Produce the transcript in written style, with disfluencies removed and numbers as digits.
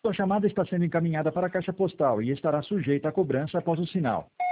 Sua chamada está sendo encaminhada para a caixa postal e estará sujeita a cobrança após o sinal.